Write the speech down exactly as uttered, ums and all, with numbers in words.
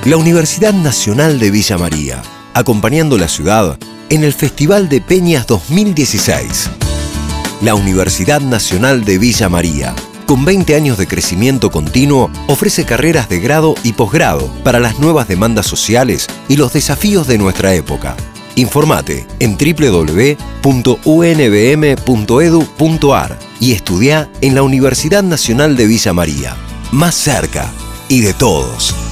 La Universidad Nacional de Villa María, acompañando la ciudad en el Festival de Peñas dos mil dieciséis. La Universidad Nacional de Villa María, con veinte años de crecimiento continuo, ofrece carreras de grado y posgrado para las nuevas demandas sociales y los desafíos de nuestra época. Informate en doble u doble u doble u punto u n b m punto e d u punto a r y estudia en la Universidad Nacional de Villa María, más cerca y de todos.